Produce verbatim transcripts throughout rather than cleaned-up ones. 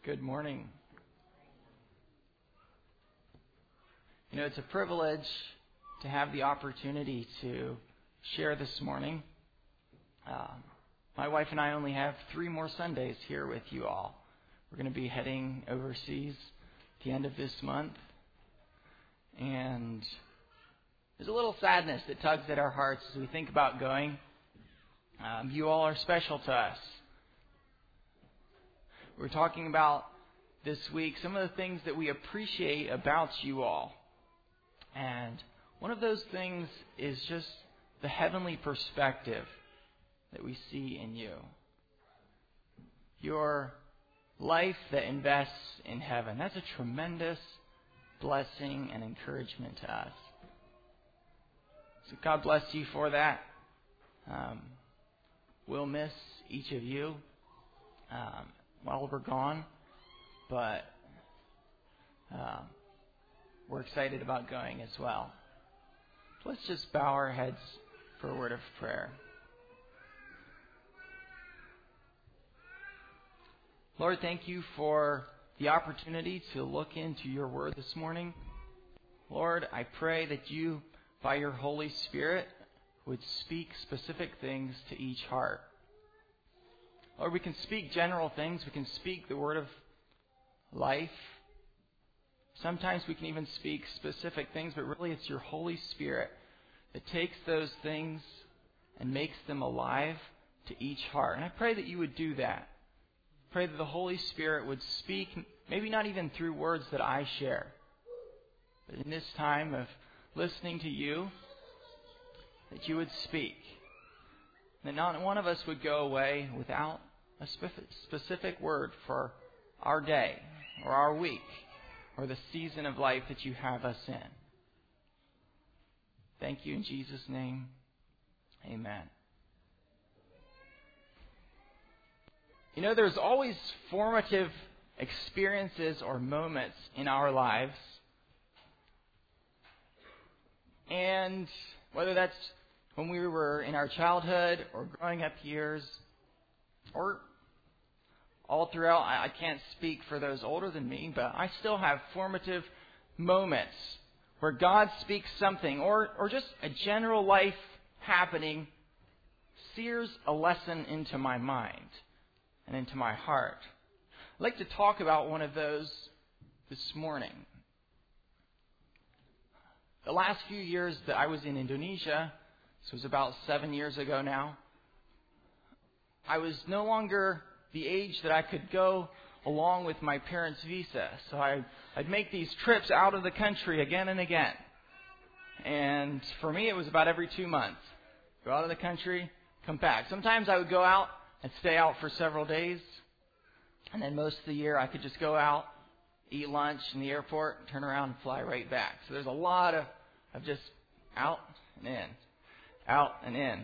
Good morning. You know, it's a privilege to have the opportunity to share this morning. Um, my wife and I only have three more Sundays here with you all. We're going to be heading overseas at the end of this month. And there's a little sadness that tugs at our hearts as we think about going. Um, you all are special to us. We're talking about this week some of the things that we appreciate about you all. And one of those things is just the heavenly perspective that we see in you. Your life that invests in heaven. That's a tremendous blessing and encouragement to us. So God bless you for that. Um, we'll miss each of you um, while we're gone, but uh, we're excited about going as well. So let's just bow our heads for a word of prayer. Lord, thank you for the opportunity to look into your word this morning. Lord, I pray that you, by your Holy Spirit, would speak specific things to each heart. Lord, we can speak general things. We can speak the word of life. Sometimes we can even speak specific things, but really it's your Holy Spirit that takes those things and makes them alive to each heart. And I pray that you would do that. Pray that the Holy Spirit would speak, maybe not even through words that I share, but in this time of listening to you, that you would speak. That not one of us would go away without a specific word for our day or our week or the season of life that you have us in. Thank you in Jesus' name. Amen. You know, there's always formative experiences or moments in our lives. And whether that's when we were in our childhood or growing up years, or all throughout, I can't speak for those older than me, but I still have formative moments where God speaks something, or, or just a general life happening sears a lesson into my mind and into my heart. I'd like to talk about one of those this morning. The last few years that I was in Indonesia, this was about seven years ago now, I was no longer the age that I could go along with my parents' visa. So I, I'd make these trips out of the country again and again. And for me, it was about every two months. Go out of the country, come back. Sometimes I would go out and stay out for several days. And then most of the year, I could just go out, eat lunch in the airport, turn around and fly right back. So there's a lot of, of just out and in, out and in.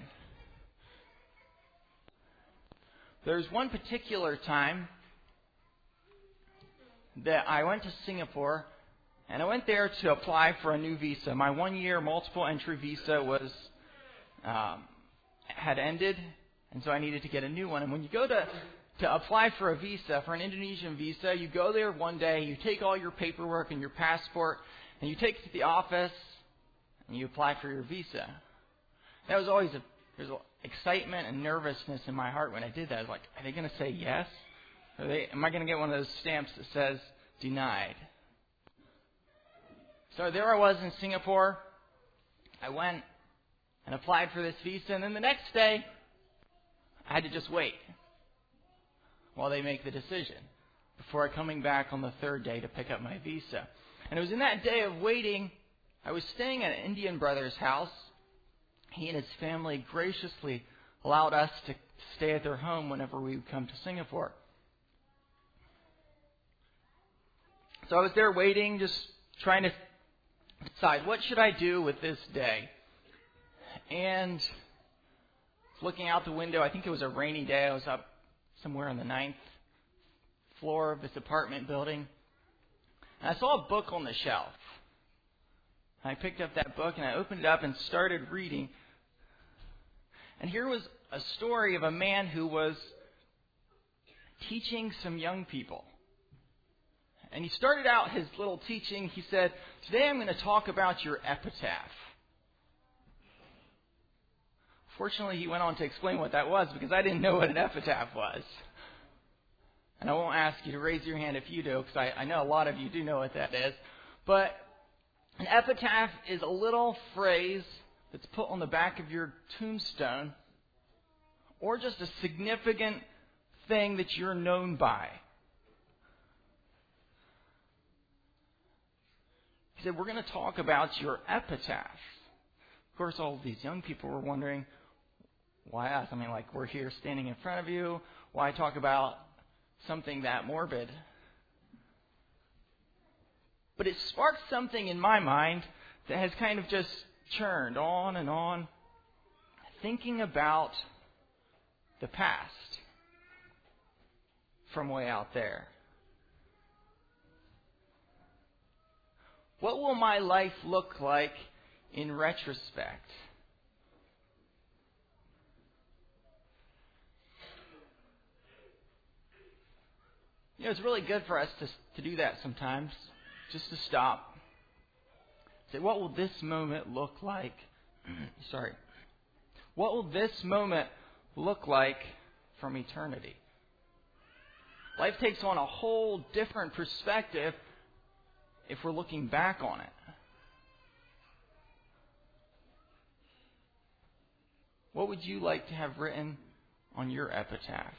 There's one particular time that I went to Singapore, and I went there to apply for a new visa. My one-year multiple entry visa was um, had ended, and so I needed to get a new one. And when you go to to apply for a visa, for an Indonesian visa, you go there one day, you take all your paperwork and your passport, and you take it to the office, and you apply for your visa. That was always a there's excitement and nervousness in my heart when I did that. I was like, are they going to say yes? Are they, am I going to get one of those stamps that says denied? So there I was in Singapore. I went and applied for this visa, and then the next day, I had to just wait while they make the decision before coming back on the third day to pick up my visa. And it was in that day of waiting, I was staying at an Indian brother's house. He and his family graciously allowed us to stay at their home whenever we would come to Singapore. So I was there waiting, just trying to decide, what should I do with this day? And looking out the window, I think it was a rainy day. I was up somewhere on the ninth floor of this apartment building. And I saw a book on the shelf. I picked up that book and I opened it up and started reading. And here was a story of a man who was teaching some young people And he started out his little teaching. He said, today I'm going to talk about your epitaph. Fortunately, he went on to explain what that was because I didn't know what an epitaph was. And I won't ask you to raise your hand if you do, because I, I know a lot of you do know what that is. But an epitaph is a little phrase that's put on the back of your tombstone, or just a significant thing that you're known by. He said, we're going to talk about your epitaph. Of course, all of these young people were wondering, why us? I mean, like, we're here standing in front of you. Why talk about something that morbid? But it sparked something in my mind that has kind of just churned on and on, thinking about the past from way out there. What will my life look like in retrospect? You know, it's really good for us to, to do that sometimes, just to stop. Say, what will this moment look like? Sorry. What will this moment look like from eternity? Life takes on a whole different perspective if we're looking back on it. What would you like to have written on your epitaph?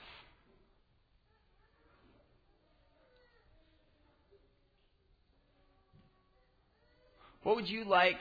What would you like?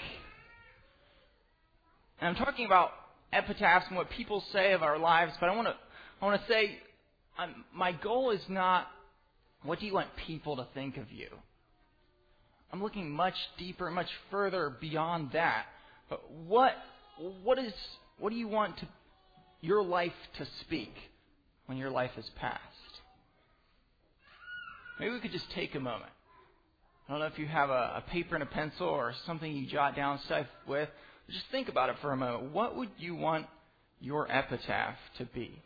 And I'm talking about epitaphs and what people say of our lives, but I want to I want to say um, my goal is not what do you want people to think of you. I'm looking much deeper, much further beyond that. But what what is what do you want to your life to speak when your life has passed? Maybe we could just take a moment. I don't know if you have a, a paper and a pencil or something you jot down stuff with. Just think about it for a moment. What would you want your epitaph to be?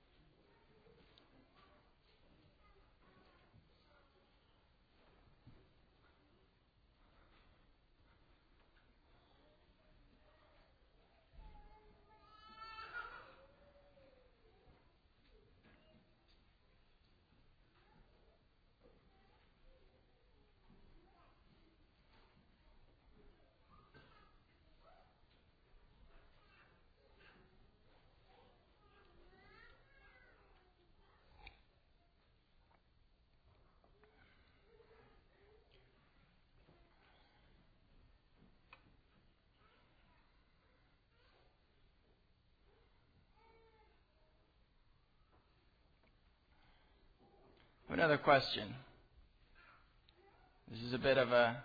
Another question. This is a bit of a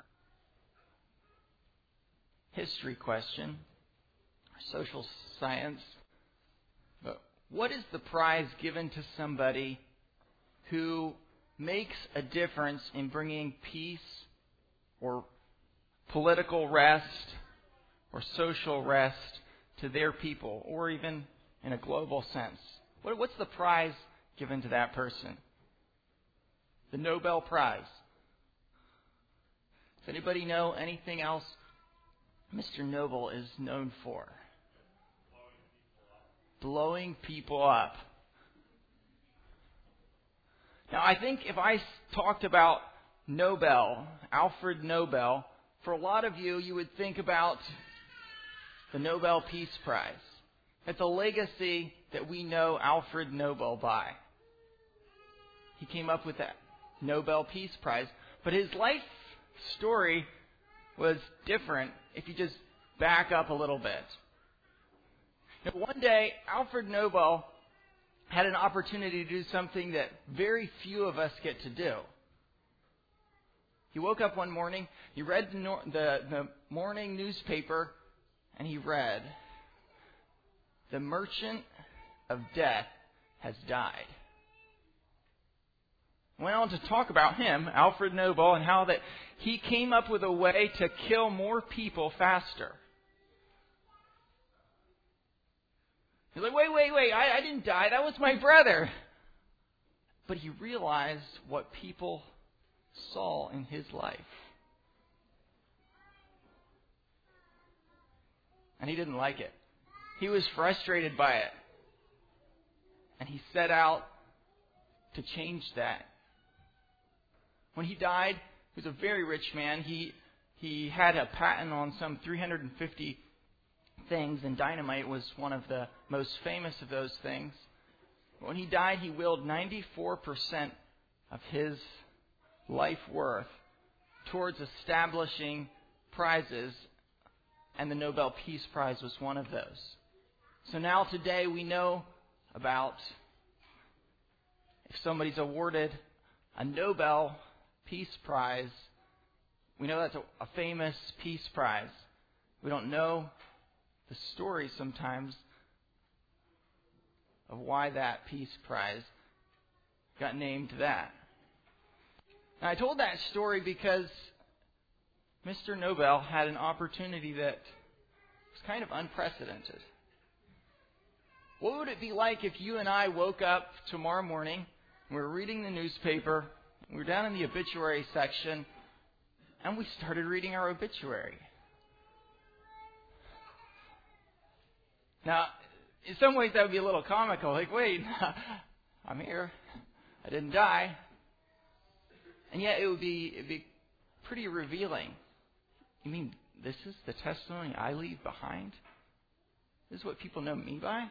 history question, social science. But what is the prize given to somebody who makes a difference in bringing peace or political rest or social rest to their people, or even in a global sense? What, what's the prize given to that person? The Nobel Prize. Does anybody know anything else Mister Nobel is known for? Blowing people up. Now, I think if I talked about Nobel, Alfred Nobel, for a lot of you, you would think about the Nobel Peace Prize. It's a legacy that we know Alfred Nobel by. He came up with that Nobel Peace Prize. But his life story was different if you just back up a little bit. Now, one day, Alfred Nobel had an opportunity to do something that very few of us get to do. He woke up one morning, he read the, no- the, the morning newspaper, and he read, "The merchant of death has died." Went on to talk about him, Alfred Nobel, and how that he came up with a way to kill more people faster. He's like, wait, wait, wait, I, I didn't die, that was my brother. But he realized what people Saul in his life. And he didn't like it. He was frustrated by it. And he set out to change that. When he died, he was a very rich man. He he had a patent on some three hundred fifty things, and dynamite was one of the most famous of those things. When he died, he willed ninety-four percent of his life worth towards establishing prizes, and the Nobel Peace Prize was one of those. So now today we know about if somebody's awarded a Nobel Peace Prize, we know that's a, a famous peace prize. We don't know the story sometimes of why that peace prize got named that. And I told that story because Mister Nobel had an opportunity that was kind of unprecedented. What would it be like if you and I woke up tomorrow morning, and we were reading the newspaper, we were down in the obituary section, and we started reading our obituary? Now, in some ways that would be a little comical. Like, wait, I'm here. I didn't die. And yet it would be, it'd be pretty revealing. You mean this is the testimony I leave behind? This is what people know me by?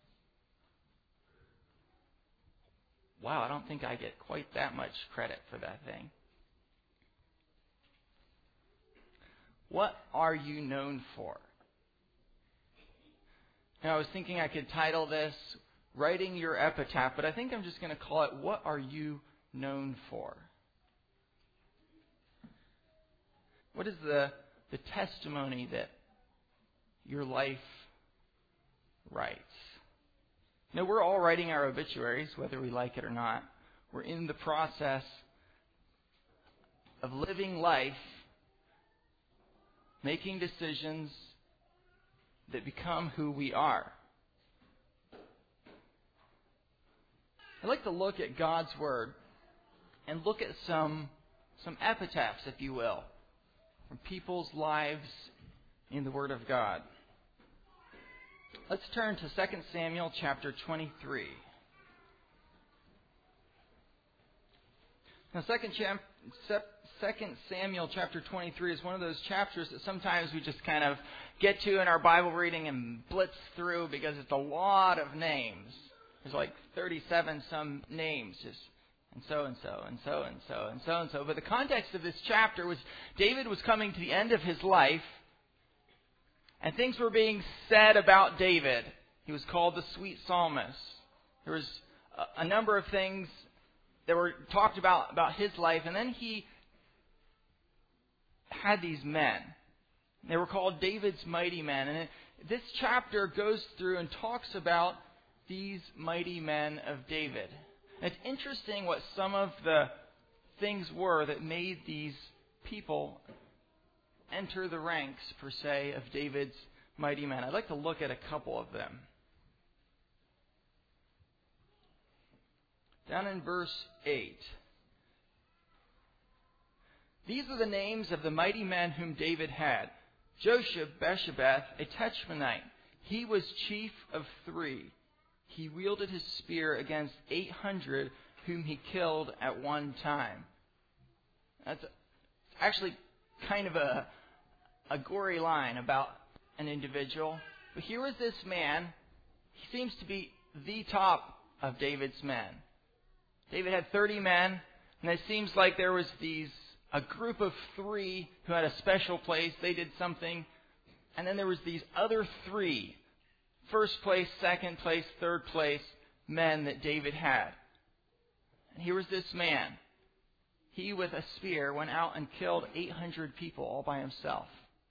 Wow, I don't think I get quite that much credit for that thing. What are you known for? Now, I was thinking I could title this Writing Your Epitaph, but I think I'm just going to call it What Are You Known For? What is the, the testimony that your life writes? Now, we're all writing our obituaries, whether we like it or not. We're in the process of living life, making decisions that become who we are. I'd like to look at God's Word and look at some, some epitaphs, if you will, from people's lives in the Word of God. Let's turn to Second Samuel chapter twenty-three. Now, Second Samuel chapter twenty-three is one of those chapters that sometimes we just kind of get to in our Bible reading and blitz through because it's a lot of names. There's like thirty-seven some names, just and so and so and so and so and so and so. But the context of this chapter was David was coming to the end of his life, and things were being said about David. He was called the sweet psalmist. There was a, a number of things that were talked about about his life, and then he had these men. They were called David's mighty men. And it, this chapter goes through and talks about these mighty men of David. And it's interesting what some of the things were that made these people enter the ranks, per se, of David's mighty men. I'd like to look at a couple of them. Down in verse eight. These are the names of the mighty men whom David had. Josheb-Basshebeth, a Tachmonite. He was chief of three. He wielded his spear against eight hundred whom he killed at one time. That's actually kind of a, a gory line about an individual. But here was this man. He seems to be the top of David's men. David had thirty men, and it seems like there was these a group of three who had a special place. They did something. And then there was these other three, first place, second place, third place, men that David had. And here was this man. He, with a spear, went out and killed eight hundred people all by himself.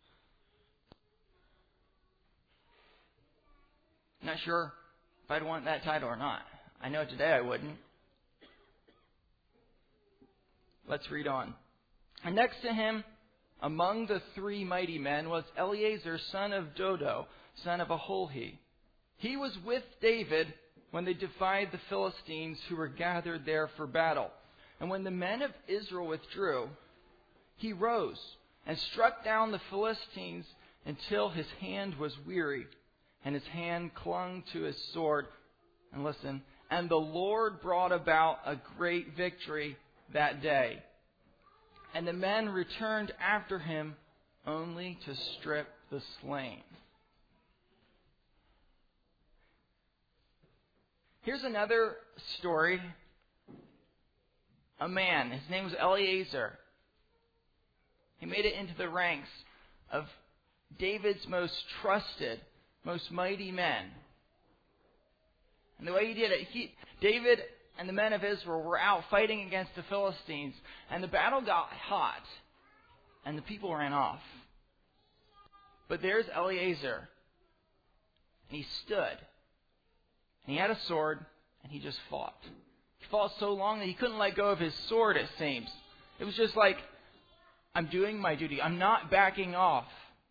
Not sure if I'd want that title or not. I know today I wouldn't. Let's read on. And next to him, among the three mighty men, was Eleazar, son of Dodo, son of Aholhi. He was with David when they defied the Philistines who were gathered there for battle. And when the men of Israel withdrew, he rose and struck down the Philistines until his hand was weary, and his hand clung to his sword. And listen, and the Lord brought about a great victory that day. And the men returned after him only to strip the slain. Here's another story. A man, his name was Eleazar. He made it into the ranks of David's most trusted, most mighty men. And the way he did it, he, David and the men of Israel were out fighting against the Philistines, and the battle got hot, and the people ran off. But there's Eleazar, and he stood, and he had a sword, and he just fought. He fought so long that he couldn't let go of his sword, it seems. It was just like, I'm doing my duty. I'm not backing off.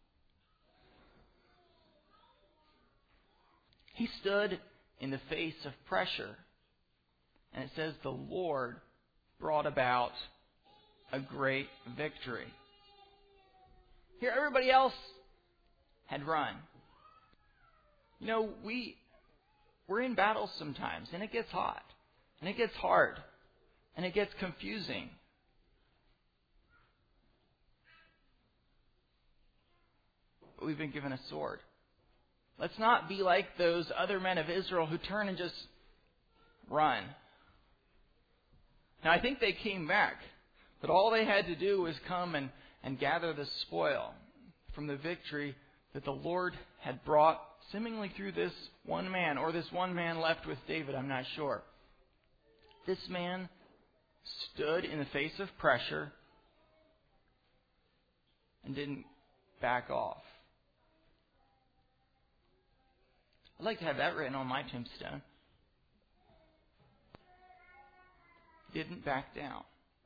He stood in the face of pressure. And it says the Lord brought about a great victory. Here, everybody else had run. You know, we, we're in battles sometimes, and it gets hot. And it gets hard. And it gets confusing. But we've been given a sword. Let's not be like those other men of Israel who turn and just run. Now, I think they came back. But all they had to do was come and, and gather the spoil from the victory that the Lord had brought seemingly through this one man, or this one man left with David, I'm not sure. This man stood in the face of pressure and didn't back off. I'd like to have that written on my tombstone. Didn't back down.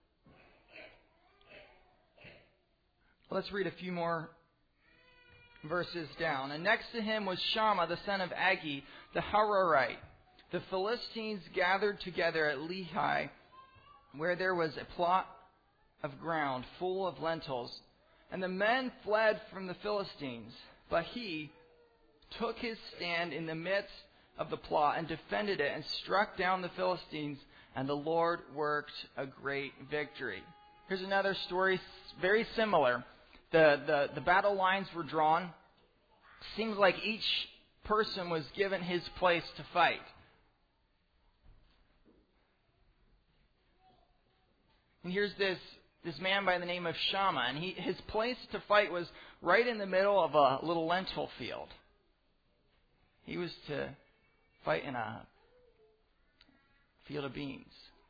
Let's read a few more verses down. And next to him was Shammah, the son of Agee, the Hararite. The Philistines gathered together at Lehi, where there was a plot of ground full of lentils. And the men fled from the Philistines. But he took his stand in the midst of the plot and defended it and struck down the Philistines. And the Lord worked a great victory. Here's another story, very similar. The, the, the battle lines were drawn. Seems like each person was given his place to fight. And here's this, this man by the name of Shammah. And he, his place to fight was right in the middle of a little lentil field. He was to fight in a field of beans.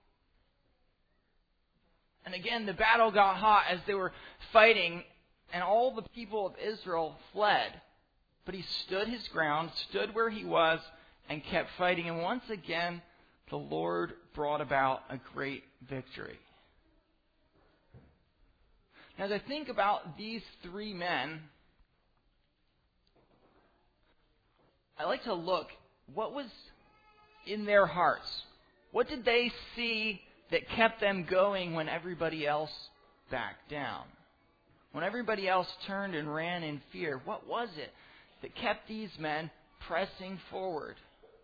And again, the battle got hot as they were fighting, and all the people of Israel fled. But he stood his ground, stood where he was, and kept fighting. And once again, the Lord brought about a great victory. Now, as I think about these three men, I like to look, what was in their hearts? What did they see that kept them going when everybody else backed down? When everybody else turned and ran in fear, what was it that kept these men pressing forward?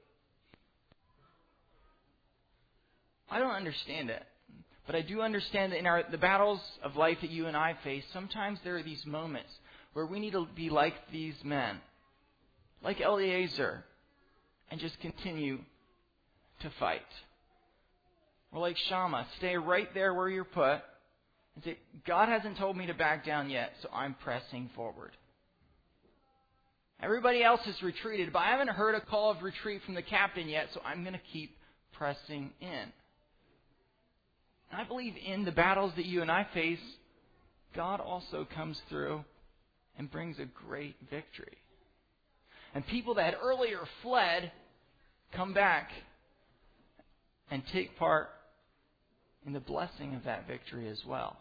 I don't understand it. But I do understand that in our, the battles of life that you and I face, sometimes there are these moments where we need to be like these men, like Eleazar, and just continue to fight. Or like Shammah, stay right there where you're put and say, God hasn't told me to back down yet, so I'm pressing forward. Everybody else has retreated, but I haven't heard a call of retreat from the captain yet, so I'm going to keep pressing in. And I believe in the battles that you and I face, God also comes through and brings a great victory. And people that had earlier fled come back and take part in the blessing of that victory as well.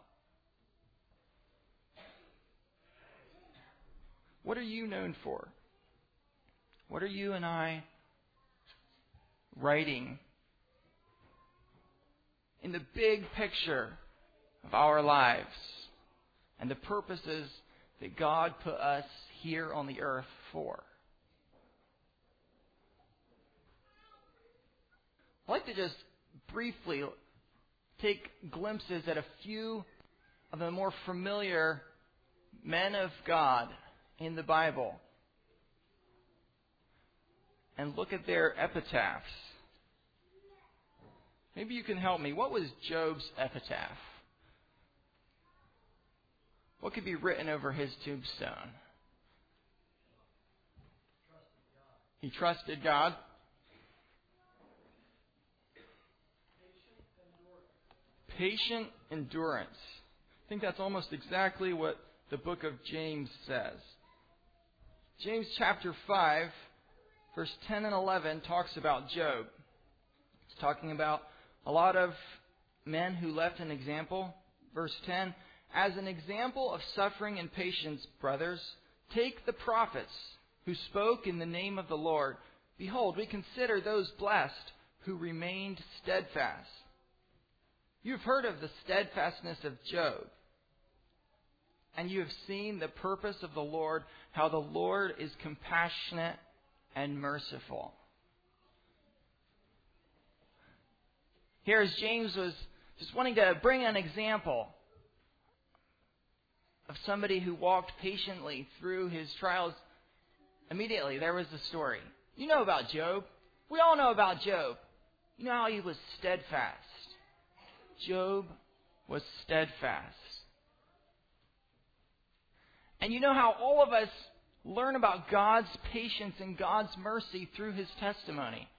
What are you known for? What are you and I writing in the big picture of our lives and the purposes that God put us here on the earth for. I'd like to just briefly take glimpses at a few of the more familiar men of God in the Bible and look at their epitaphs. Maybe you can help me. What was Job's epitaph? What could be written over his tombstone? He trusted God. Patient endurance. I think that's almost exactly what the book of James says. James chapter five, verse ten and eleven talks about Job. It's talking about a lot of men who left an example. Verse ten, as an example of suffering and patience, brothers, take the prophets who spoke in the name of the Lord. Behold, we consider those blessed who remained steadfast. You have heard of the steadfastness of Job, and you have seen the purpose of the Lord, how the Lord is compassionate and merciful. Here, as James was just wanting to bring an example of somebody who walked patiently through his trials, immediately there was the story. You know about Job. We all know about Job. You know how he was steadfast. Job was steadfast. And you know how all of us learn about God's patience and God's mercy through his testimony.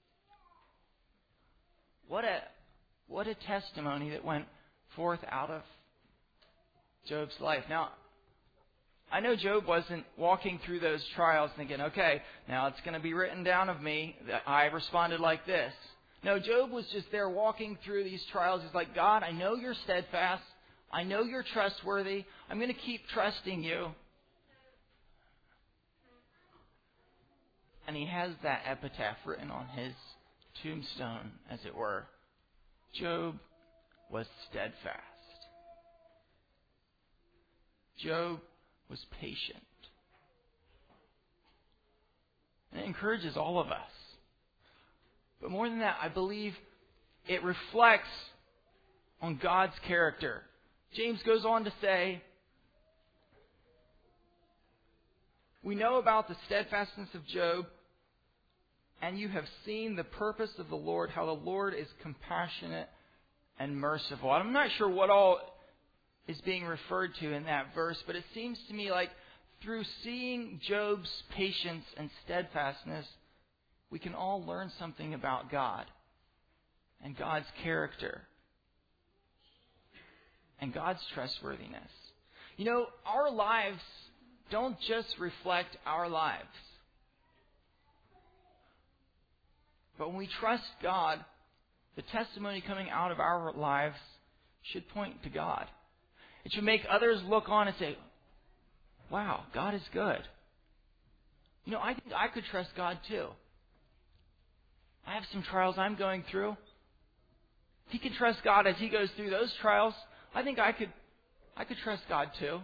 What a what a testimony that went forth out of Job's life. Now, I know Job wasn't walking through those trials thinking, okay, now it's going to be written down of me that I responded like this. No, Job was just there walking through these trials. He's like, God, I know you're steadfast. I know you're trustworthy. I'm going to keep trusting you. And he has that epitaph written on his tombstone, as it were. Job was steadfast. Job was patient. And it encourages all of us. But more than that, I believe it reflects on God's character. James goes on to say, we know about the steadfastness of Job, and you have seen the purpose of the Lord, how the Lord is compassionate and merciful. I'm not sure what all is being referred to in that verse, but it seems to me like through seeing Job's patience and steadfastness, we can all learn something about God and God's character and God's trustworthiness. You know, our lives don't just reflect our lives. But when we trust God, the testimony coming out of our lives should point to God. It should make others look on and say, wow, God is good. You know, I think I could trust God too. I have some trials I'm going through. If he can trust God as he goes through those trials, I think I could I could trust God too.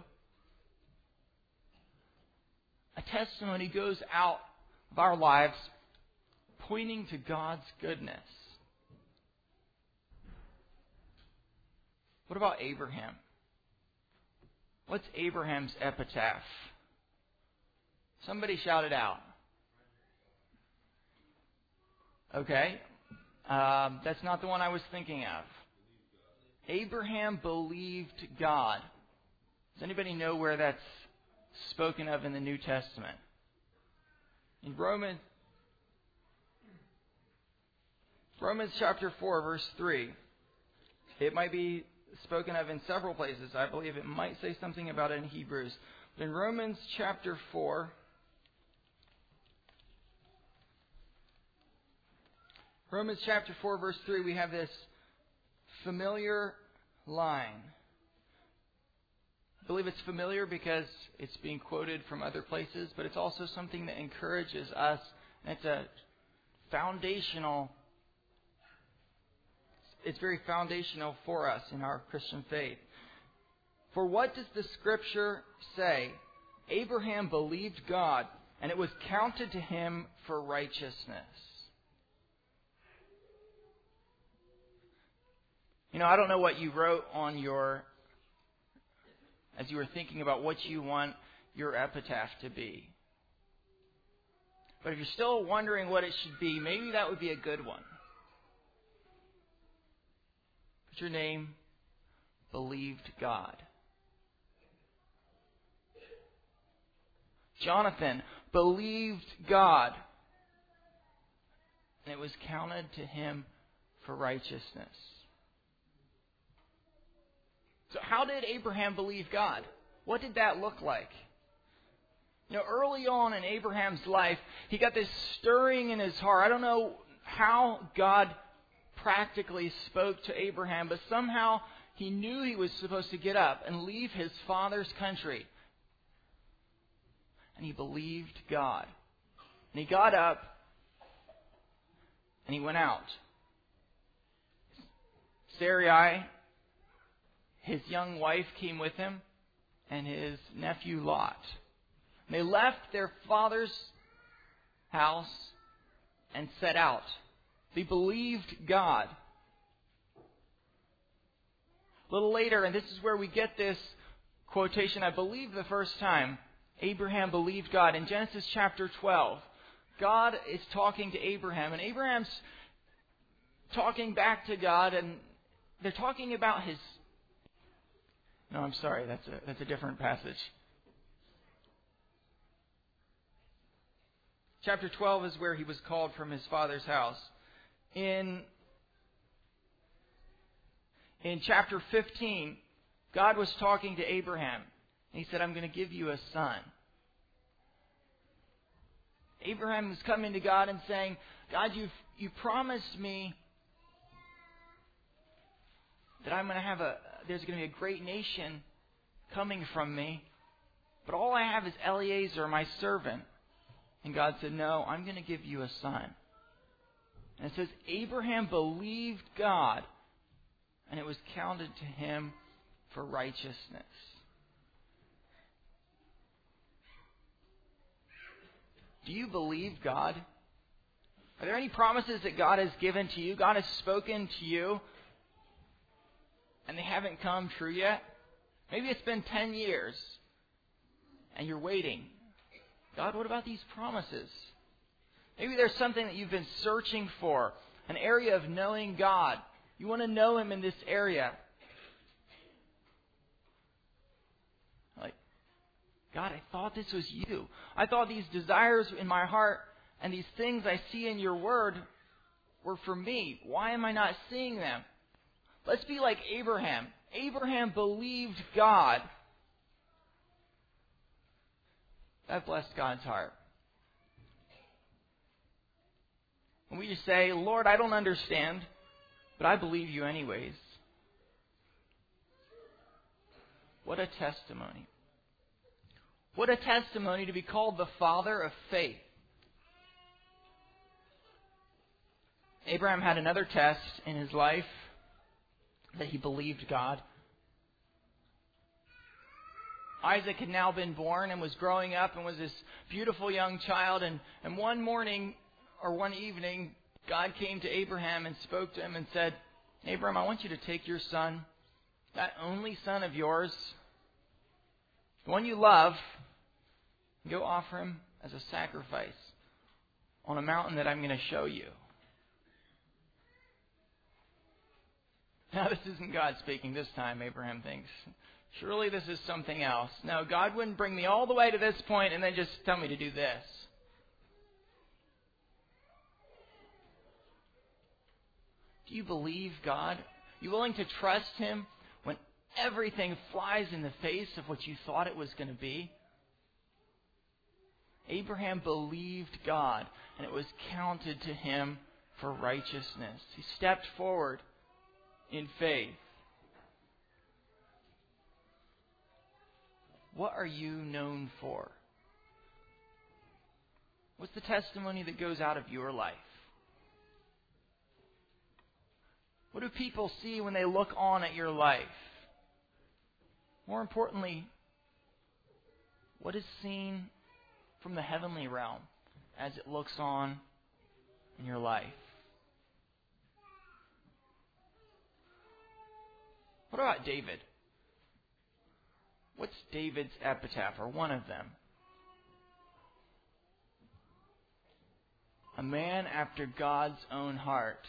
A testimony goes out of our lives pointing to God's goodness. What about Abraham? What's Abraham's epitaph? Somebody shout it out. Okay. Um, that's not the one I was thinking of. Abraham believed God. Does anybody know where that's spoken of in the New Testament? In Romans, Romans chapter four, verse three. It might be spoken of in several places. I believe it might say something about it in Hebrews. But in Romans chapter four, Romans chapter four, verse three, we have this familiar line. I believe it's familiar because it's being quoted from other places, but it's also something that encourages us. And it's a foundational it's very foundational for us in our Christian faith. For what does the Scripture say? Abraham believed God, and it was counted to him for righteousness. You know, I don't know what you wrote on your, as you were thinking about what you want your epitaph to be. But if you're still wondering what it should be, maybe that would be a good one. Put your name, believed God. Jonathan believed God, and it was counted to him for righteousness. So how did Abraham believe God? What did that look like? You know, early on in Abraham's life, he got this stirring in his heart. I don't know how God practically spoke to Abraham, but somehow he knew he was supposed to get up and leave his father's country. And he believed God. And he got up and he went out. Sarai, his young wife, came with him, and his nephew Lot. And they left their father's house and set out. They believed God. A little later, and this is where we get this quotation, I believe the first time, Abraham believed God. In Genesis chapter twelve, God is talking to Abraham, and Abraham's talking back to God, and they're talking about his... No, I'm sorry, that's a, that's a different passage. Chapter twelve is where he was called from his father's house. In, in chapter fifteen, God was talking to Abraham. And he said, I'm going to give you a son. Abraham was coming to God and saying, God, you've, you promised me that I'm going to have a, there's going to be a great nation coming from me. But all I have is Eliezer, my servant. And God said, no, I'm going to give you a son. And it says, Abraham believed God, and it was counted to him for righteousness. Do you believe God? Are there any promises that God has given to you? God has spoken to you, and they haven't come true yet? Maybe it's been ten years, and you're waiting. God, what about these promises? Maybe there's something that you've been searching for, an area of knowing God. You want to know Him in this area. Like, God, I thought this was you. I thought these desires in my heart and these things I see in your word were for me. Why am I not seeing them? Let's be like Abraham. Abraham believed God. That blessed God's heart. And we just say, Lord, I don't understand, but I believe you anyways. What a testimony. What a testimony to be called the father of faith. Abraham had another test in his life that he believed God. Isaac had now been born and was growing up and was this beautiful young child. And, and one morning or one evening, God came to Abraham and spoke to him and said, Abraham, I want you to take your son, that only son of yours, the one you love, and go offer him as a sacrifice on a mountain that I'm going to show you. Now, this isn't God speaking this time, Abraham thinks. Surely this is something else. No, God wouldn't bring me all the way to this point and then just tell me to do this. Do you believe God? Are you willing to trust Him when everything flies in the face of what you thought it was going to be? Abraham believed God, and it was counted to him for righteousness. He stepped forward in faith. What are you known for? What's the testimony that goes out of your life? What What do people see when they look on at your life? More importantly, what is seen from the heavenly realm as it looks on in your life? What about David? What's David's epitaph, or one of them? A man after God's own heart.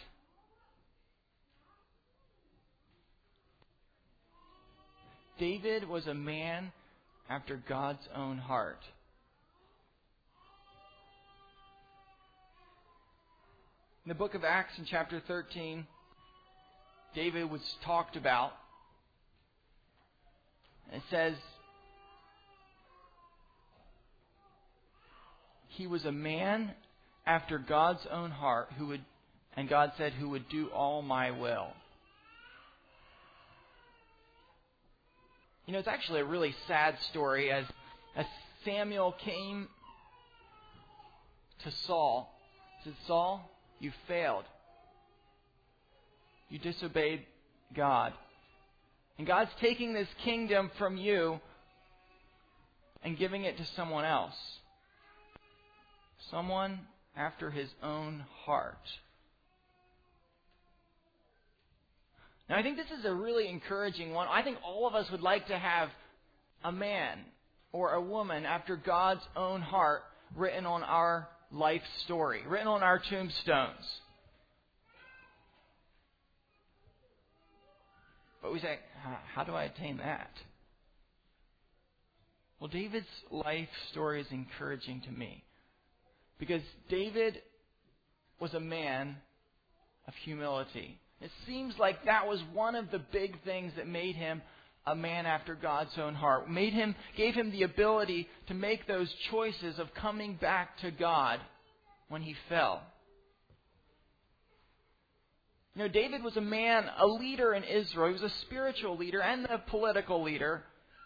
David was a man after God's own heart. In the book of Acts in chapter thirteen, David was talked about. It says he was a man after God's own heart, who would, and God said, who would do all my will. You know, it's actually a really sad story. As, as Samuel came to Saul, he said, Saul, you failed. You disobeyed God. And God's taking this kingdom from you and giving it to someone else. Someone after his own heart. Now, I think this is a really encouraging one. I think all of us would like to have a man or a woman after God's own heart written on our life story, written on our tombstones. But we say, how do I attain that? Well, David's life story is encouraging to me. Because David was a man of humility. It seems like that was one of the big things that made him a man after God's own heart. Made him, gave him the ability to make those choices of coming back to God when he fell. You know, David was a man, a leader in Israel. He was a spiritual leader and a political leader.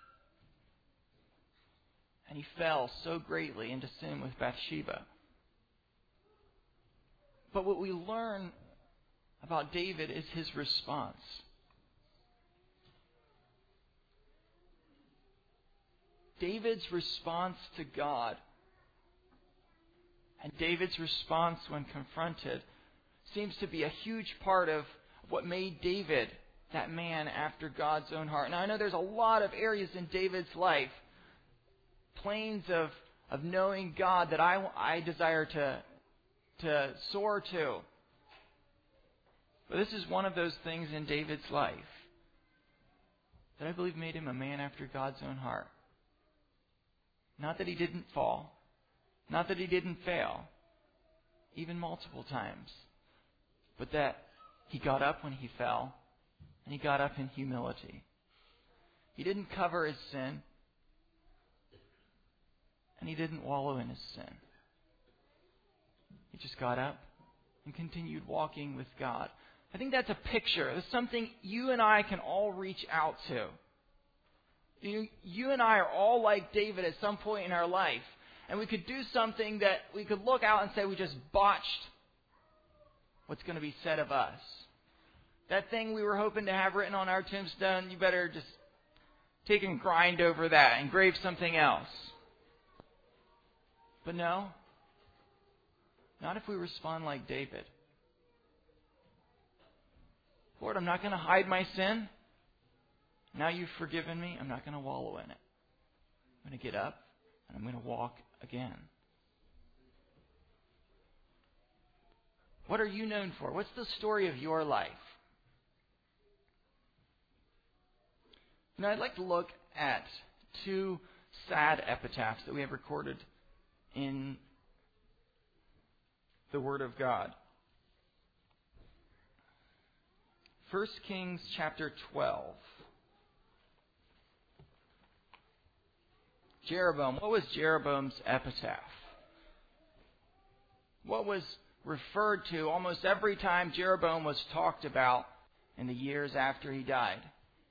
And he fell so greatly into sin with Bathsheba. But what we learn about David is his response. David's response to God and David's response when confronted seems to be a huge part of what made David that man after God's own heart. Now, I know there's a lot of areas in David's life, planes of, of knowing God that I, I desire to, to soar to. But this is one of those things in David's life that I believe made him a man after God's own heart. Not that he didn't fall. Not that he didn't fail, even multiple times. But that he got up when he fell, and he got up in humility. He didn't cover his sin, and he didn't wallow in his sin. He just got up and continued walking with God. I think that's a picture. It's something you and I can all reach out to. You, you and I are all like David at some point in our life. And we could do something that we could look out and say we just botched what's going to be said of us. That thing we were hoping to have written on our tombstone, you better just take and grind over that, engrave something else. But no, not if we respond like David. Lord, I'm not going to hide my sin. Now you've forgiven me. I'm not going to wallow in it. I'm going to get up and I'm going to walk again. What are you known for? What's the story of your life? You know, I'd like to look at two sad epitaphs that we have recorded in the Word of God. First Kings chapter twelve. Jeroboam. What was Jeroboam's epitaph? What was referred to almost every time Jeroboam was talked about in the years after he died?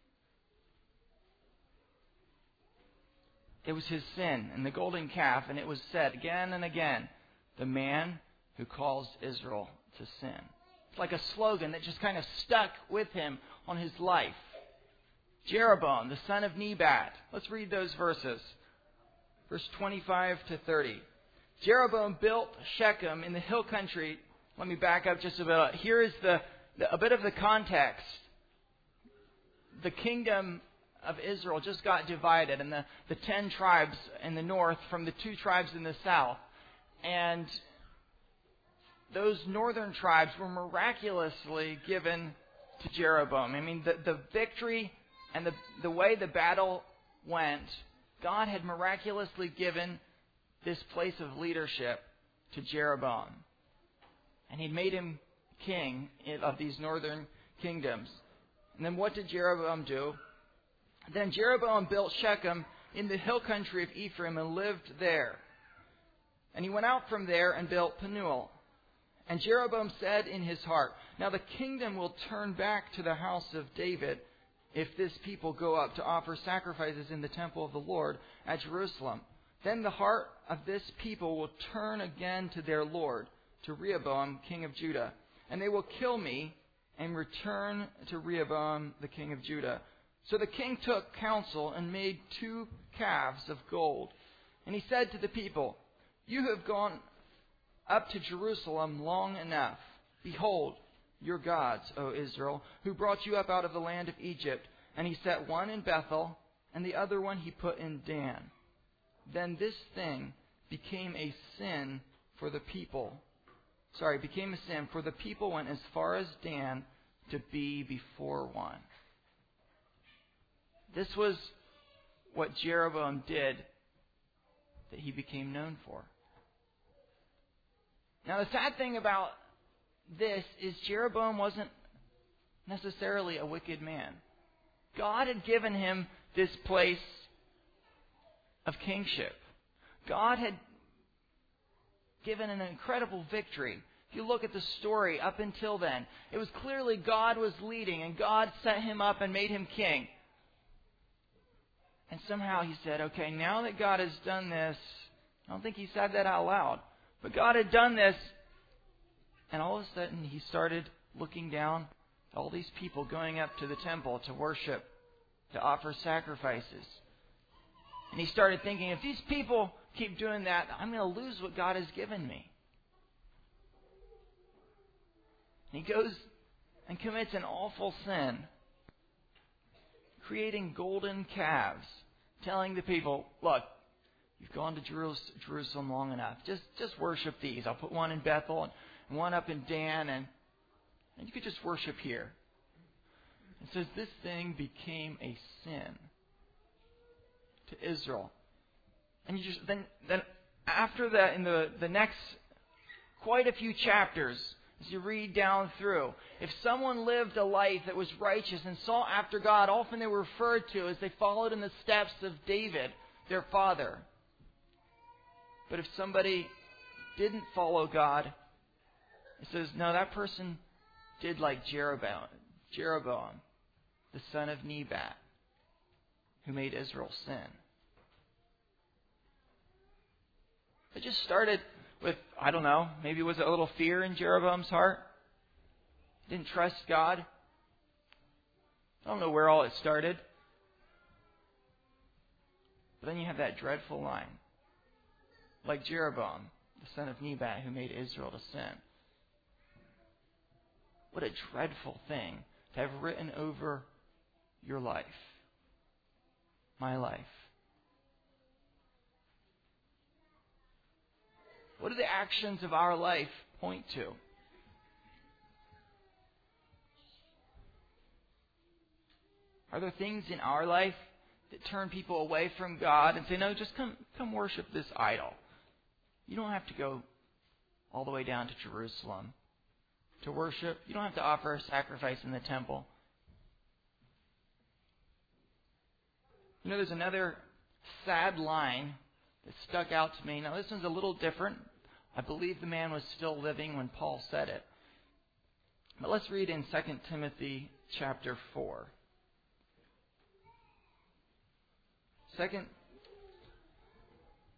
It was his sin and the golden calf, and it was said again and again, the man who caused Israel to sin. It's like a slogan that just kind of stuck with him on his life. Jeroboam, the son of Nebat. Let's read those verses. Verse twenty-five to thirty. Jeroboam built Shechem in the hill country. Let me back up just a bit. Here is the, the a bit of the context. The kingdom of Israel just got divided, and the, the ten tribes in the north from the two tribes in the south. And those northern tribes were miraculously given to Jeroboam. I mean, the, the victory and the, the way the battle went, God had miraculously given this place of leadership to Jeroboam. And He made him king of these northern kingdoms. And then what did Jeroboam do? Then Jeroboam built Shechem in the hill country of Ephraim and lived there. And he went out from there and built Penuel. And Jeroboam said in his heart, now the kingdom will turn back to the house of David if this people go up to offer sacrifices in the temple of the Lord at Jerusalem. Then the heart of this people will turn again to their Lord, to Rehoboam, king of Judah. And they will kill me and return to Rehoboam, the king of Judah. So the king took counsel and made two calves of gold. And he said to the people, you have gone up to Jerusalem long enough. Behold, your gods, O Israel, who brought you up out of the land of Egypt. And he set one in Bethel, and the other one he put in Dan. Then this thing became a sin for the people. Sorry, became a sin, for the people went as far as Dan to be before one. This was what Jeroboam did that he became known for. Now, the sad thing about this is Jeroboam wasn't necessarily a wicked man. God had given him this place of kingship. God had given an incredible victory. If you look at the story up until then, it was clearly God was leading, and God set him up and made him king. And somehow he said, okay, now that God has done this, I don't think he said that out loud, but God had done this, and all of a sudden he started looking down at all these people going up to the temple to worship, to offer sacrifices. And he started thinking, if these people keep doing that, I'm going to lose what God has given me. And he goes and commits an awful sin, creating golden calves, telling the people, look, you've gone to Jerusalem long enough. Just just worship these. I'll put one in Bethel and one up in Dan, and, and you could just worship here. It says this thing became a sin to Israel. And you just then then after that, in the, the next quite a few chapters, as you read down through, if someone lived a life that was righteous and sought after God, often they were referred to as they followed in the steps of David, their father. But if somebody didn't follow God, it says, no, that person did like Jeroboam, Jeroboam, the son of Nebat, who made Israel sin. It just started with, I don't know, maybe was it a little fear in Jeroboam's heart? Didn't trust God? I don't know where all it started. But then you have that dreadful line. Like Jeroboam, the son of Nebat, who made Israel to sin. What a dreadful thing to have written over your life. My life. What do the actions of our life point to? Are there things in our life that turn people away from God and say, no, just come come worship this idol? You don't have to go all the way down to Jerusalem to worship. You don't have to offer a sacrifice in the temple. You know, there's another sad line that stuck out to me. Now, this one's a little different. I believe the man was still living when Paul said it. But let's read in Second Timothy chapter four. Second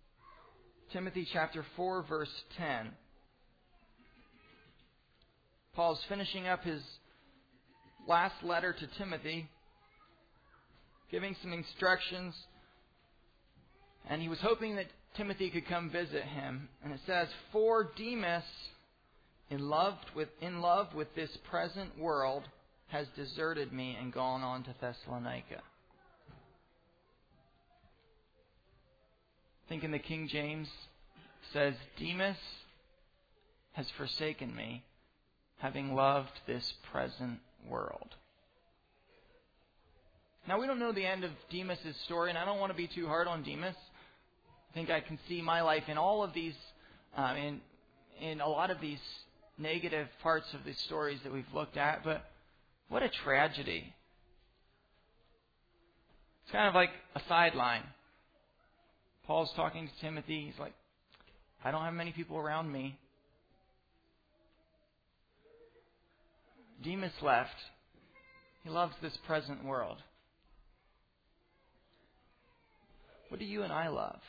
Timothy chapter four, verse ten. Paul's finishing up his last letter to Timothy, giving some instructions, and he was hoping that Timothy could come visit him. And it says, "For Demas, in love with in love with this present world, has deserted me and gone on to Thessalonica." I think in the King James it says, "Demas has forsaken me, having loved this present world." Now, we don't know the end of Demas' story, and I don't want to be too hard on Demas. I think I can see my life in all of these, uh, in in a lot of these negative parts of the stories that we've looked at, but what a tragedy. It's kind of like a sideline. Paul's talking to Timothy. He's like, I don't have many people around me. Demas left. He loves this present world. What do you and I love?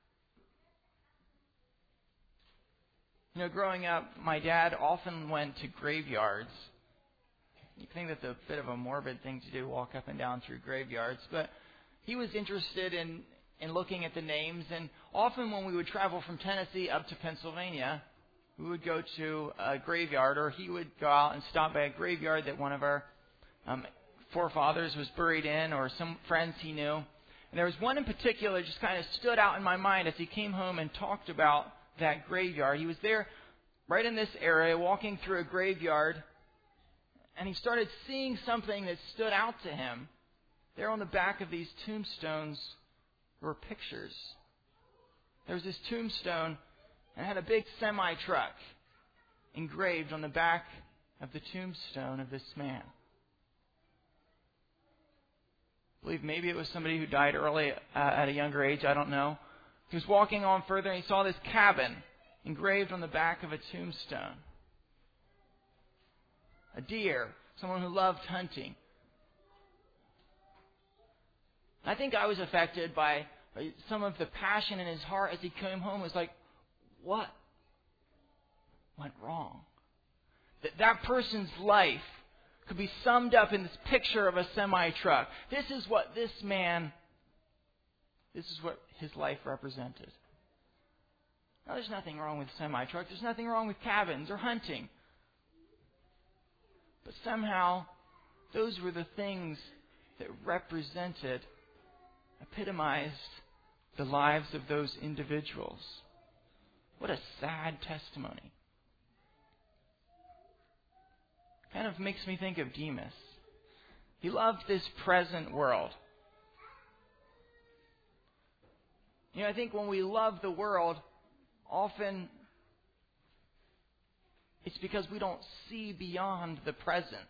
You know, growing up, my dad often went to graveyards. You think that's a bit of a morbid thing to do, walk up and down through graveyards. But he was interested in, in looking at the names. And often when we would travel from Tennessee up to Pennsylvania, we would go to a graveyard, or he would go out and stop by a graveyard that one of our um, forefathers was buried in, or some friends he knew. And there was one in particular that just kind of stood out in my mind as he came home and talked about that graveyard. He was there right in this area, walking through a graveyard, and he started seeing something that stood out to him. There on the back of these tombstones were pictures. There was this tombstone, and it had a big semi-truck engraved on the back of the tombstone of this man. I believe maybe it was somebody who died early uh, at a younger age. I don't know. He was walking on further, and he saw this cabin engraved on the back of a tombstone. A deer, someone who loved hunting. I think I was affected by some of the passion in his heart as he came home. It was like, what went wrong? That that person's life could be summed up in this picture of a semi-truck. This is what this man, this is what his life represented. Now, there's nothing wrong with semi-truck. There's nothing wrong with cabins or hunting. But somehow, those were the things that represented, epitomized the lives of those individuals. What a sad testimony. Kind of makes me think of Demas. He loved this present world. You know, I think when we love the world, often it's because we don't see beyond the present.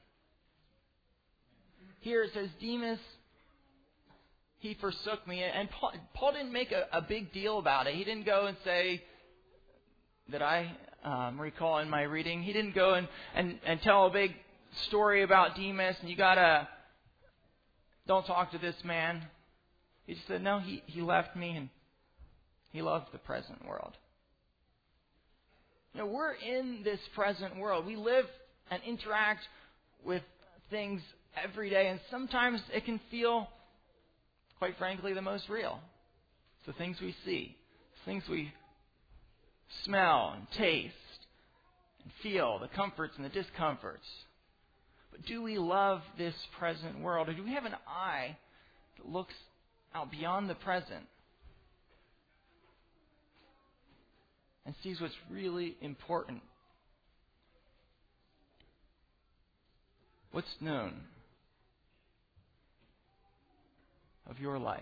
Here it says, Demas, he forsook me. And Paul, Paul didn't make a, a big deal about it. He didn't go and say, that I um, recall in my reading, he didn't go and, and, and tell a big story about Demas, and you gotta, don't talk to this man. He just said, no, he, he left me, and he loved the present world. You know, we're in this present world. We live and interact with things every day, and sometimes it can feel, quite frankly, the most real. It's the things we see, the things we smell and taste and feel, the comforts and the discomforts. But do we love this present world, or do we have an eye that looks out beyond the present and sees what's really important? What's known of your life?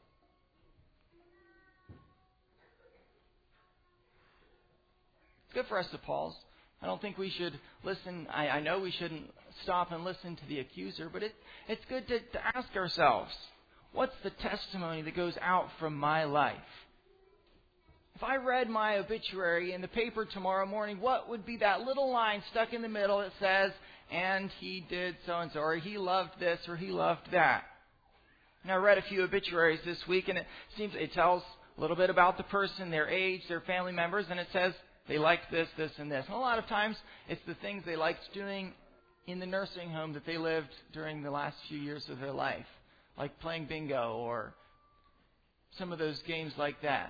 Good for us to pause. I don't think we should listen. I, I know we shouldn't stop and listen to the accuser, but it, it's good to, to ask ourselves, what's the testimony that goes out from my life? If I read my obituary in the paper tomorrow morning, what would be that little line stuck in the middle that says, and he did so-and-so, or he loved this, or he loved that? And I read a few obituaries this week, and it seems it tells a little bit about the person, their age, their family members, and it says, they liked this, this, and this. And a lot of times, it's the things they liked doing in the nursing home that they lived during the last few years of their life, like playing bingo or some of those games like that.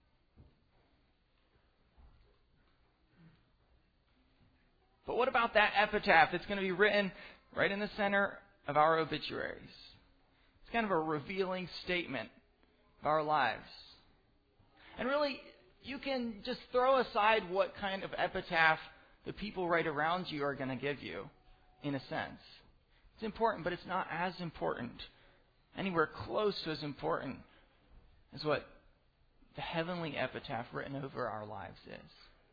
But what about that epitaph that's going to be written right in the center of our obituaries? It's kind of a revealing statement of our lives. And really, you can just throw aside what kind of epitaph the people right around you are going to give you, in a sense. It's important, but it's not as important, anywhere close to as important as what the heavenly epitaph written over our lives is.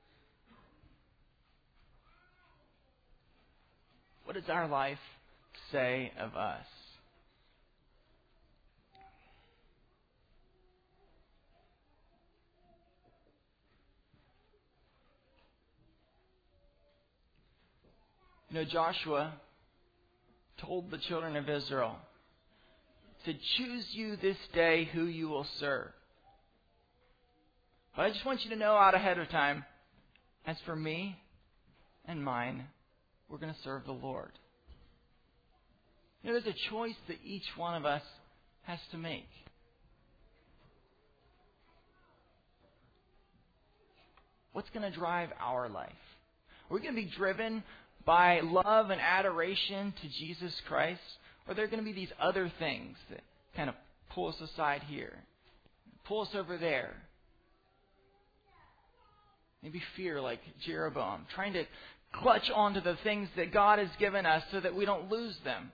What does our life say of us? You know, Joshua told the children of Israel, he said, choose you this day who you will serve. But I just want you to know out ahead of time, as for me and mine, we're going to serve the Lord. You know, there's a choice that each one of us has to make. What's going to drive our life? Are we going to be driven by love and adoration to Jesus Christ? Or are there going to be these other things that kind of pull us aside here, pull us over there? Maybe fear, like Jeroboam, trying to clutch onto the things that God has given us so that we don't lose them.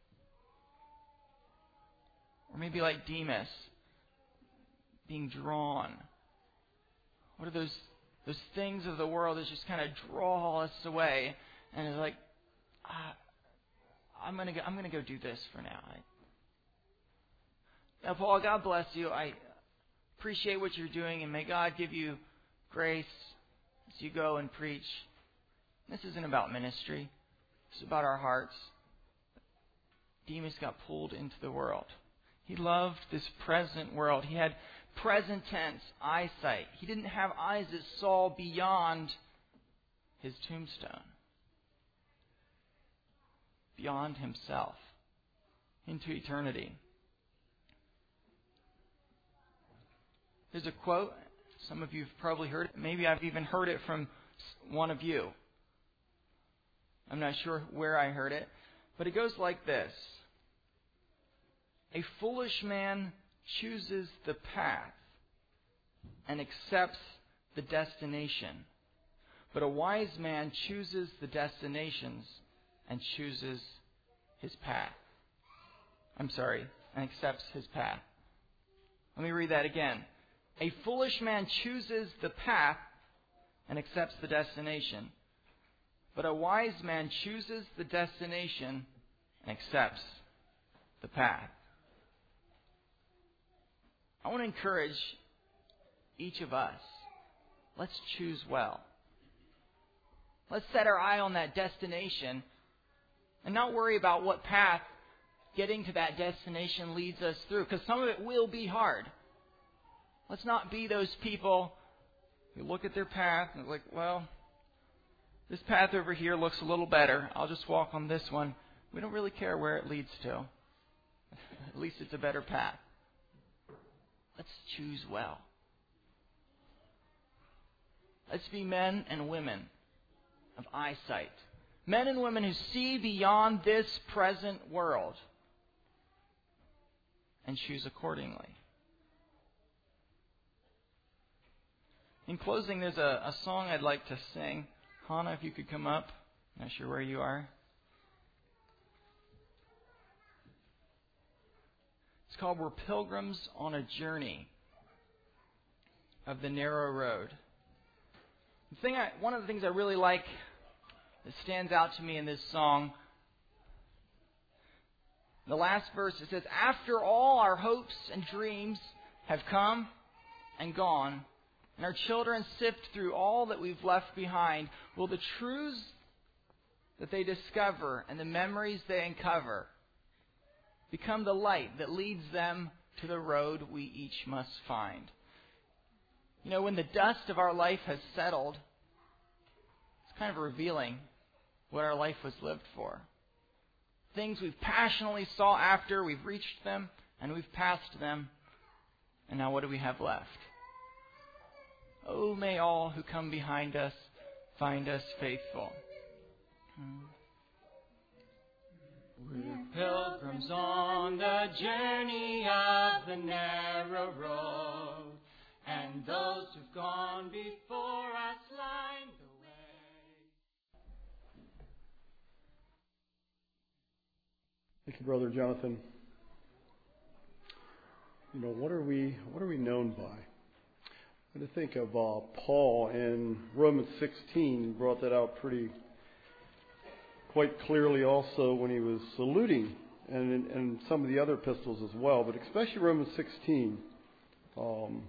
Or maybe like Demas, being drawn. What are those those things of the world that just kind of draw us away? And it's like, ah, I'm gonna go, I'm gonna go do this for now. I, now, Paul, God bless you. I appreciate what you're doing, and may God give you grace as you go and preach. This isn't about ministry. It's about our hearts. Demas got pulled into the world. He loved this present world. He had present tense eyesight. He didn't have eyes that saw beyond his tombstone, beyond himself, into eternity. There's a quote. Some of you have probably heard it. Maybe I've even heard it from one of you. I'm not sure where I heard it, but it goes like this. A foolish man chooses the path and accepts the destination, but a wise man chooses the destinations and chooses his path. I'm sorry, and accepts his path. Let me read that again. A foolish man chooses the path and accepts the destination, but a wise man chooses the destination and accepts the path. I want to encourage each of us. Let's choose well. Let's set our eye on that destination and not worry about what path getting to that destination leads us through, because some of it will be hard. Let's not be those people who look at their path and are like, well, this path over here looks a little better. I'll just walk on this one. We don't really care where it leads to. At least it's a better path. Let's choose well. Let's be men and women of eyesight. Men and women who see beyond this present world and choose accordingly. In closing, there's a, a song I'd like to sing. Hannah, if you could come up. I'm not sure where you are. It's called We're Pilgrims on a Journey of the Narrow Road. The thing I, one of the things I really like that stands out to me in this song, the last verse, it says, after all our hopes and dreams have come and gone, and our children sift through all that we've left behind, will the truths that they discover and the memories they uncover become the light that leads them to the road we each must find? You know, when the dust of our life has settled kind of revealing what our life was lived for. Things we've passionately sought after, we've reached them, and we've passed them. And now what do we have left? Oh, may all who come behind us find us faithful. Hmm. We're pilgrims on the journey of the narrow road, and those who've gone before us line the way. Thank you, Brother Jonathan. You know, what are we what are we known by? I'm going to think of uh, Paul in Romans sixteen, brought that out pretty quite clearly also when he was saluting, and in, and some of the other epistles as well, but especially Romans sixteen. Um,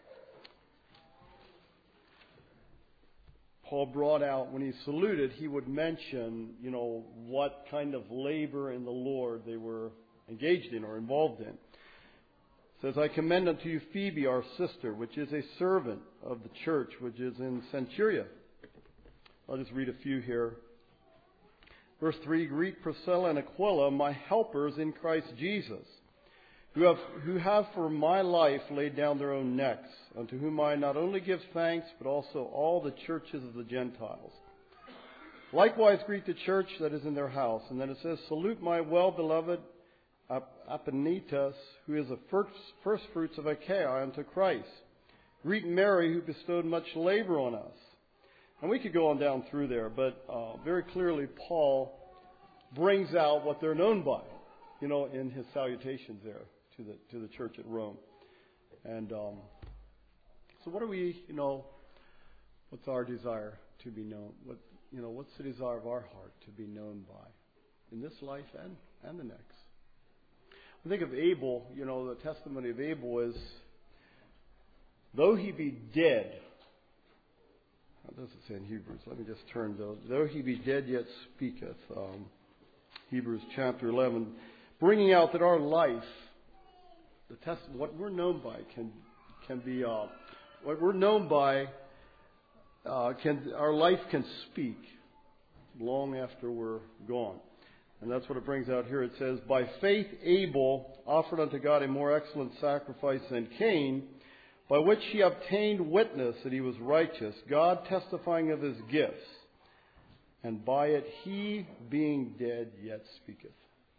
Paul brought out, when he saluted, he would mention, you know, what kind of labor in the Lord they were engaged in or involved in. It says, I commend unto you Phoebe, our sister, which is a servant of the church, which is in Centuria. I'll just read a few here. Verse three, greet Priscilla and Aquila, my helpers in Christ Jesus, who have, who have for my life laid down their own necks, unto whom I not only give thanks, but also all the churches of the Gentiles. Likewise greet the church that is in their house. And then it says, salute my well-beloved Epaphras, who is the first, first fruits of Achaia unto Christ. Greet Mary, who bestowed much labor on us. And we could go on down through there, but uh, very clearly Paul brings out what they're known by, you know, in his salutations there to the to the church at Rome. And um, so, what are we, you know, what's our desire to be known? What you know, what's the desire of our heart to be known by in this life and and the next? I think of Abel. You know, the testimony of Abel is, though he be dead. What does it say in Hebrews? Let me just turn to, though he be dead yet speaketh. Um, Hebrews chapter eleven, bringing out that our life, the test, what we're known by, can can be uh, what we're known by. Uh, can our life can speak long after we're gone, and that's what it brings out here. It says, by faith Abel offered unto God a more excellent sacrifice than Cain, by which he obtained witness that he was righteous, God testifying of his gifts, and by it he, being dead, yet speaketh.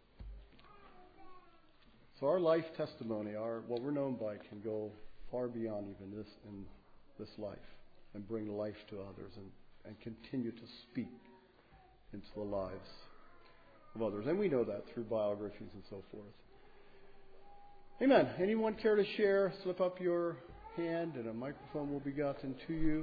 So our life testimony, our what we're known by, can go far beyond even this in this life, and bring life to others, and, and continue to speak into the lives of others. And we know that through biographies and so forth. Amen. Anyone care to share? Slip up your hand and a microphone will be gotten to you.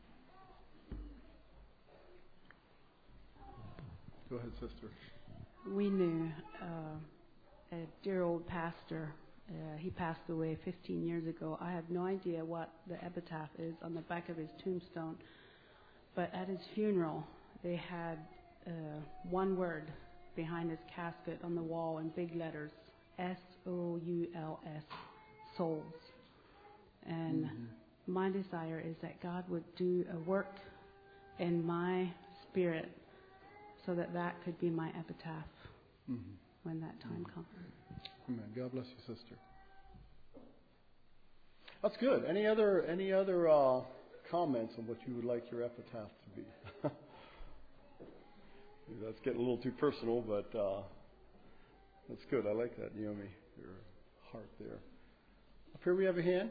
Go ahead, sister. We knew uh, a dear old pastor. Uh, he passed away fifteen years ago. I have no idea what the epitaph is on the back of his tombstone, but at his funeral they had uh, one word behind his casket on the wall in big letters, S O U L S, souls. And mm-hmm. my desire is that God would do a work in my spirit so that that could be my epitaph mm-hmm. when that time mm-hmm. comes. Amen. God bless you, sister. That's good. Any other any other uh, comments on what you would like your epitaph to be? That's getting a little too personal, but uh, that's good. I like that, Naomi, your heart there. Up here we have a hand.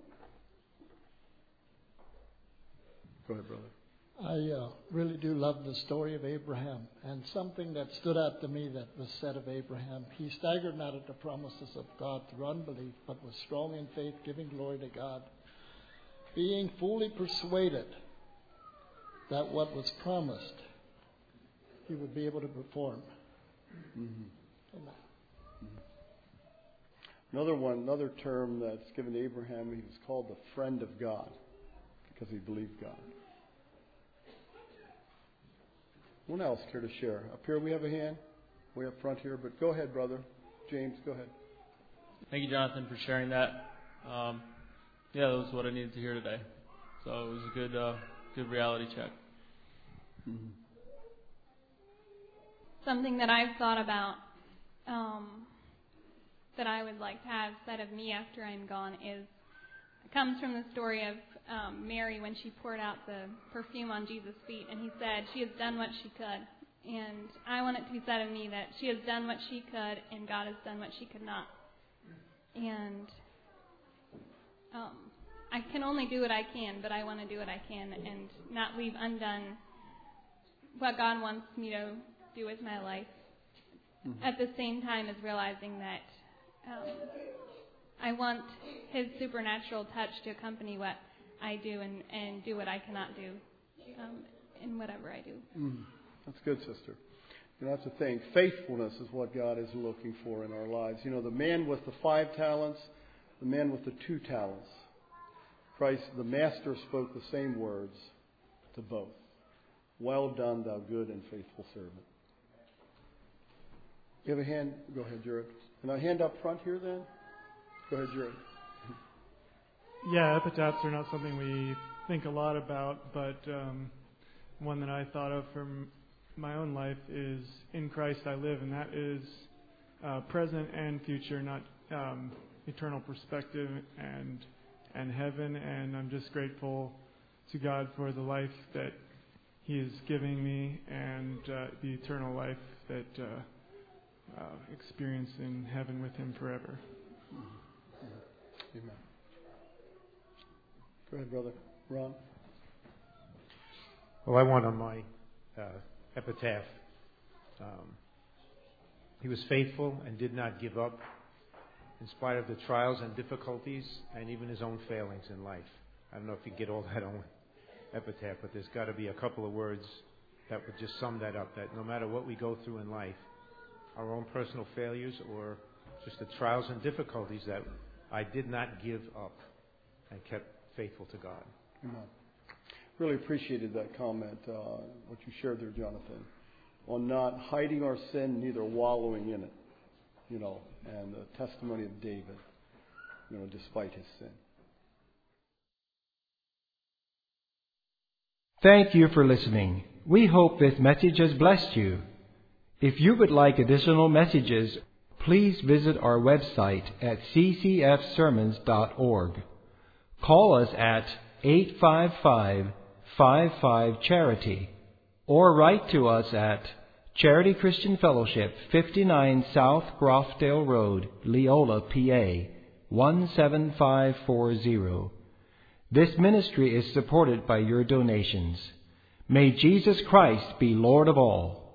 Go ahead, brother. I uh, really do love the story of Abraham, and something that stood out to me that was said of Abraham. He staggered not at the promises of God through unbelief, but was strong in faith, giving glory to God, being fully persuaded that what was promised he would be able to perform. Mm-hmm. Amen. Mm-hmm. Another one, another term that's given to Abraham, he was called the friend of God because he believed God. One else care to share? Up here we have a hand. Way up front here, but go ahead, brother. James, go ahead. Thank you, Jonathan, for sharing that. Um, yeah, that was what I needed to hear today. So it was a good, uh, good reality check. Mm-hmm. Something that I've thought about um, that I would like to have said of me after I'm gone is comes from the story of um, Mary when she poured out the perfume on Jesus' feet, and he said she has done what she could. And I want it to be said of me that she has done what she could, and God has done what she could not. And um, I can only do what I can, but I want to do what I can and not leave undone what God wants me to do with my life. Mm-hmm. At the same time as realizing that um, I want His supernatural touch to accompany what I do and, and do what I cannot do um, in whatever I do. Mm-hmm. That's good, sister. You know, that's the thing. Faithfulness is what God is looking for in our lives. You know, the man with the five talents, the man with the two talents. Christ, the Master, spoke the same words to both. Well done, thou good and faithful servant. You have a hand? Go ahead, Jared. And a hand up front here then? Go ahead, Jared. Yeah, epitaphs are not something we think a lot about, but um, one that I thought of from my own life is in Christ I live, and that is uh, present and future, not um, eternal perspective and and heaven. And I'm just grateful to God for the life that He is giving me and uh, the eternal life that uh, uh, experience in heaven with Him forever. Amen. Go ahead, brother. Ron. Well, I want on my uh, epitaph. Um, he was faithful and did not give up in spite of the trials and difficulties and even his own failings in life. I don't know if you get all that on epitaph, but there's got to be a couple of words that would just sum that up, that no matter what we go through in life, our own personal failures or just the trials and difficulties, that I did not give up and kept faithful to God. Amen. Really appreciated that comment, uh, what you shared there, Jonathan, on not hiding our sin, neither wallowing in it, you know, and the testimony of David, you know, despite his sin. Thank you for listening. We hope this message has blessed you. If you would like additional messages, please visit our website at c c f sermons dot org. Call us at eight five five, five five, charity or write to us at Charity Christian Fellowship, fifty-nine South Grofdale Road, Leola, P A, one seven five four zero. This ministry is supported by your donations. May Jesus Christ be Lord of all.